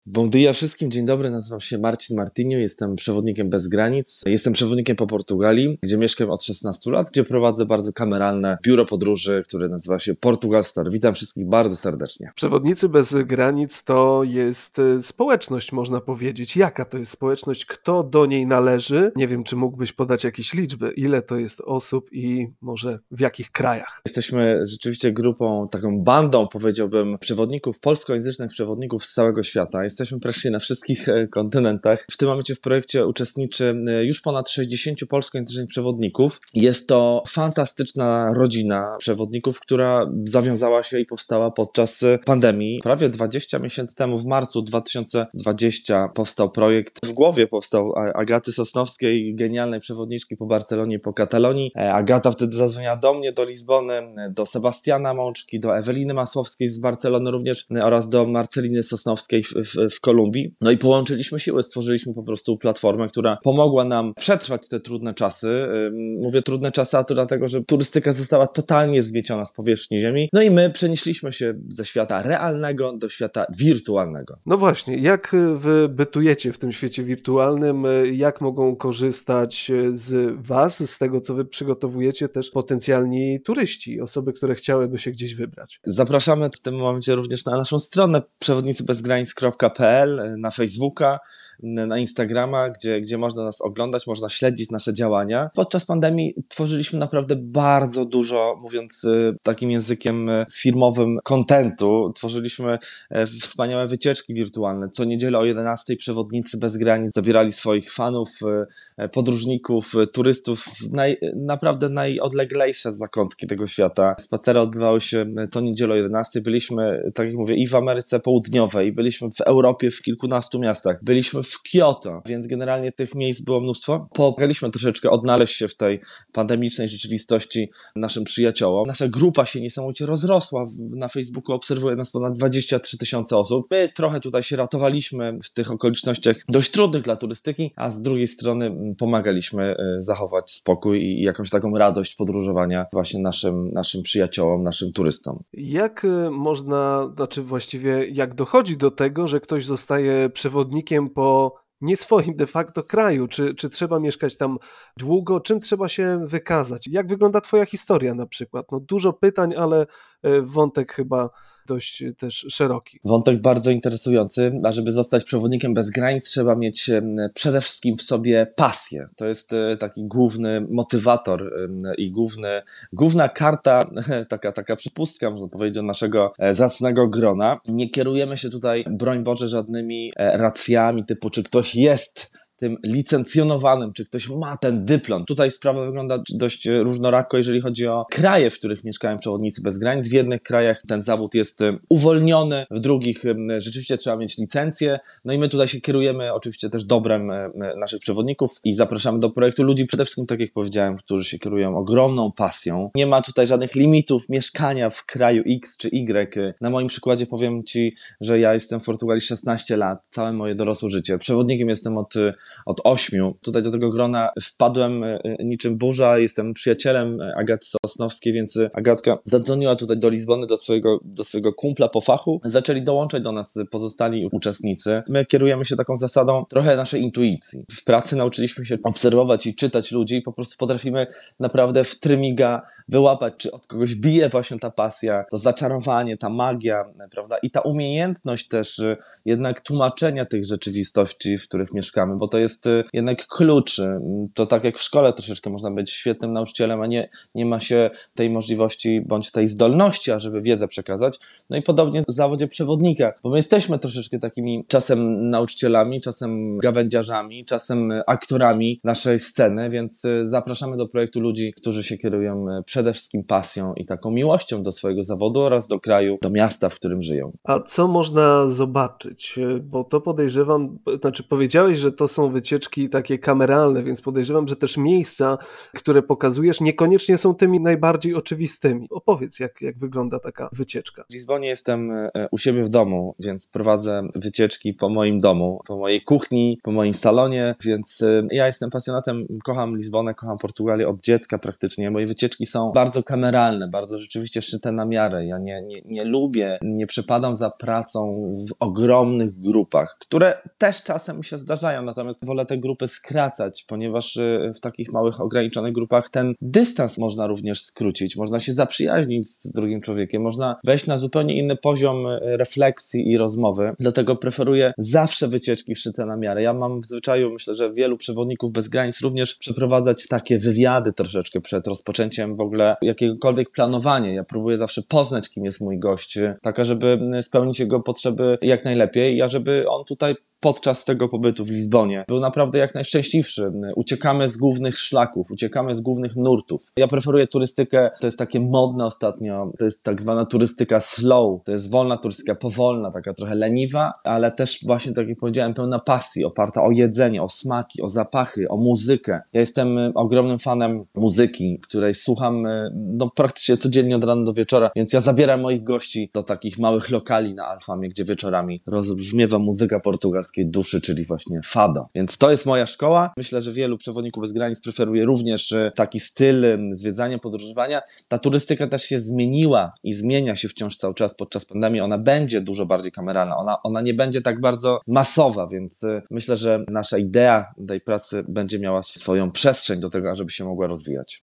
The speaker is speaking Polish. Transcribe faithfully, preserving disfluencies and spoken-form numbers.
Bon dia wszystkim, dzień dobry, nazywam się Marcin Martinio, jestem przewodnikiem bez granic. Jestem przewodnikiem po Portugalii, gdzie mieszkam od szesnastu lat, gdzie prowadzę bardzo kameralne biuro podróży, które nazywa się Portugal Star. Witam wszystkich bardzo serdecznie. Przewodnicy bez granic to jest społeczność, można powiedzieć. Jaka to jest społeczność? Kto do niej należy? Nie wiem, czy mógłbyś podać jakieś liczby, ile to jest osób i może w jakich krajach? Jesteśmy rzeczywiście grupą, taką bandą, powiedziałbym, przewodników, polskojęzycznych przewodników z całego świata. Jesteśmy praktycznie na wszystkich kontynentach. W tym momencie w projekcie uczestniczy już ponad sześćdziesięciu polskojęzycznych przewodników. Jest to fantastyczna rodzina przewodników, która zawiązała się i powstała podczas pandemii. Prawie dwadzieścia miesięcy temu, w marcu dwa tysiące dwudziestym, powstał projekt. W głowie powstał Agaty Sosnowskiej, genialnej przewodniczki po Barcelonie, po Katalonii. Agata wtedy zadzwoniła do mnie, do Lizbony, do Sebastiana Mączki, do Eweliny Masłowskiej z Barcelony również oraz do Marceliny Sosnowskiej w, w, w Kolumbii. No i połączyliśmy siły, stworzyliśmy po prostu platformę, która pomogła nam przetrwać te trudne czasy. Mówię trudne czasy, a to dlatego, że turystyka została totalnie zmieciona z powierzchni ziemi. No i my przenieśliśmy się ze świata realnego do świata wirtualnego. No właśnie, jak wy bytujecie w tym świecie wirtualnym? Jak mogą korzystać z was, z tego, co wy przygotowujecie, też potencjalni turyści, osoby, które chciałyby się gdzieś wybrać? Zapraszamy w tym momencie również na naszą stronę przewodnicy bez granic kropka p l, na Facebooka, na Instagrama, gdzie, gdzie można nas oglądać, można śledzić nasze działania. Podczas pandemii tworzyliśmy naprawdę bardzo dużo, mówiąc takim językiem firmowym, kontentu. Tworzyliśmy wspaniałe wycieczki wirtualne. Co niedzielę o jedenastej przewodnicy bez granic zabierali swoich fanów, podróżników, turystów w naj, naprawdę najodleglejsze zakątki tego świata. Spacery odbywały się co niedzielę o jedenastej. Byliśmy, tak jak mówię, i w Ameryce Południowej, byliśmy w Europie w kilkunastu miastach, byliśmy w Kyoto, więc generalnie tych miejsc było mnóstwo. Pomagaliśmy troszeczkę odnaleźć się w tej pandemicznej rzeczywistości naszym przyjaciołom. Nasza grupa się niesamowicie rozrosła. Na Facebooku obserwuje nas ponad dwadzieścia trzy tysiące osób. My trochę tutaj się ratowaliśmy w tych okolicznościach dość trudnych dla turystyki, a z drugiej strony pomagaliśmy zachować spokój i jakąś taką radość podróżowania właśnie naszym, naszym przyjaciołom, naszym turystom. Jak można, znaczy właściwie jak dochodzi do tego, że ktoś zostaje przewodnikiem po nie swoim de facto kraju? Czy, czy trzeba mieszkać tam długo? Czym trzeba się wykazać? Jak wygląda twoja historia na przykład? No dużo pytań, ale wątek chyba dość też szeroki. Wątek bardzo interesujący, a żeby zostać przewodnikiem bez granic trzeba mieć przede wszystkim w sobie pasję. To jest taki główny motywator i główny, główna karta, taka, taka przepustka, można powiedzieć, do naszego zacnego grona. Nie kierujemy się tutaj, broń Boże, żadnymi racjami typu, czy ktoś jest tym licencjonowanym, czy ktoś ma ten dyplom. Tutaj sprawa wygląda dość różnorako, jeżeli chodzi o kraje, w których mieszkają przewodnicy bez granic. W jednych krajach ten zawód jest uwolniony, w drugich rzeczywiście trzeba mieć licencję. No i my tutaj się kierujemy oczywiście też dobrem naszych przewodników i zapraszamy do projektu ludzi przede wszystkim, tak jak powiedziałem, którzy się kierują ogromną pasją. Nie ma tutaj żadnych limitów mieszkania w kraju X czy Y. Na moim przykładzie powiem Ci, że ja jestem w Portugalii szesnaście lat, całe moje dorosłe życie. Przewodnikiem jestem od od ośmiu. Tutaj do tego grona wpadłem niczym burza, jestem przyjacielem Agaty Sosnowskiej, więc Agatka zadzwoniła tutaj do Lizbony, do swojego, do swojego kumpla po fachu. Zaczęli dołączać do nas pozostali uczestnicy. My kierujemy się taką zasadą trochę naszej intuicji. W pracy nauczyliśmy się obserwować i czytać ludzi i po prostu potrafimy naprawdę w trymiga wyłapać, czy od kogoś bije właśnie ta pasja, to zaczarowanie, ta magia, prawda? I ta umiejętność też jednak tłumaczenia tych rzeczywistości, w których mieszkamy, bo to jest jednak klucz. To tak jak w szkole troszeczkę można być świetnym nauczycielem, a nie, nie ma się tej możliwości bądź tej zdolności, ażeby wiedzę przekazać. No i podobnie w zawodzie przewodnika, bo my jesteśmy troszeczkę takimi czasem nauczycielami, czasem gawędziarzami, czasem aktorami naszej sceny, więc zapraszamy do projektu ludzi, którzy się kierują przede wszystkim pasją i taką miłością do swojego zawodu oraz do kraju, do miasta, w którym żyją. A co można zobaczyć? Bo to podejrzewam, znaczy powiedziałeś, że to są są wycieczki takie kameralne, więc podejrzewam, że też miejsca, które pokazujesz, niekoniecznie są tymi najbardziej oczywistymi. Opowiedz, jak, jak wygląda taka wycieczka. W Lizbonie jestem u siebie w domu, więc prowadzę wycieczki po moim domu, po mojej kuchni, po moim salonie, więc ja jestem pasjonatem, kocham Lizbonę, kocham Portugalię od dziecka praktycznie. Moje wycieczki są bardzo kameralne, bardzo rzeczywiście szyte na miarę. Ja nie, nie, nie lubię, nie przepadam za pracą w ogromnych grupach, które też czasem mi się zdarzają, natomiast wolę te grupy skracać, ponieważ w takich małych, ograniczonych grupach ten dystans można również skrócić, można się zaprzyjaźnić z drugim człowiekiem, można wejść na zupełnie inny poziom refleksji i rozmowy, dlatego preferuję zawsze wycieczki szyte na miarę. Ja mam w zwyczaju, myślę, że wielu przewodników bez granic również przeprowadzać takie wywiady troszeczkę przed rozpoczęciem w ogóle jakiegokolwiek planowania. Ja próbuję zawsze poznać, kim jest mój gość, taka, żeby spełnić jego potrzeby jak najlepiej, a żeby on tutaj podczas tego pobytu w Lizbonie był naprawdę jak najszczęśliwszy. Uciekamy z głównych szlaków, uciekamy z głównych nurtów. Ja preferuję turystykę, to jest takie modne ostatnio, to jest tak zwana turystyka slow, to jest wolna turystyka, powolna, taka trochę leniwa, ale też właśnie, tak jak powiedziałem, pełna pasji, oparta o jedzenie, o smaki, o zapachy, o muzykę. Ja jestem ogromnym fanem muzyki, której słucham no, praktycznie codziennie od rana do wieczora, więc ja zabieram moich gości do takich małych lokali na Alfamie, gdzie wieczorami rozbrzmiewa muzyka portugalska duszy, czyli właśnie fado. Więc to jest moja szkoła. Myślę, że wielu przewodników bez granic preferuje również taki styl zwiedzania, podróżowania. Ta turystyka też się zmieniła i zmienia się wciąż cały czas podczas pandemii. Ona będzie dużo bardziej kameralna. Ona, ona nie będzie tak bardzo masowa, więc myślę, że nasza idea tej pracy będzie miała swoją przestrzeń do tego, żeby się mogła rozwijać.